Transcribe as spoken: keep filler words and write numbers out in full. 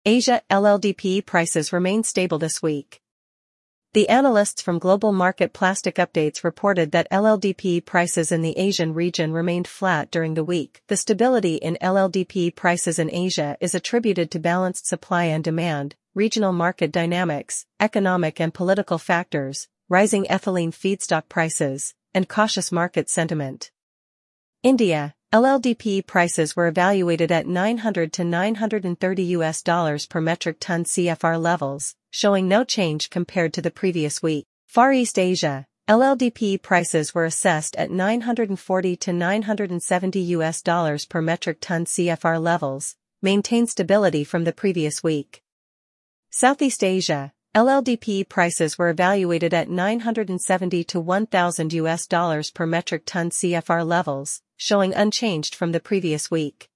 Asia L L D P prices remain stable this week. The analysts from Global Market Plastic Updates reported that L L D P prices in the Asian region remained flat during the week. The stability in L L D P prices in Asia is attributed to balanced supply and demand, regional market dynamics, economic and political factors, rising ethylene feedstock prices, and cautious market sentiment. India, L L D P prices were evaluated at nine hundred to nine hundred thirty U S dollars per metric ton C F R levels, showing no change compared to the previous week. Far East Asia, L L D P prices were assessed at nine hundred forty to nine hundred seventy U S dollars per metric ton C F R levels, maintained stability from the previous week. Southeast Asia, L L D P prices were evaluated at nine hundred seventy to one thousand U S dollars per metric ton C F R levels, showing unchanged from the previous week.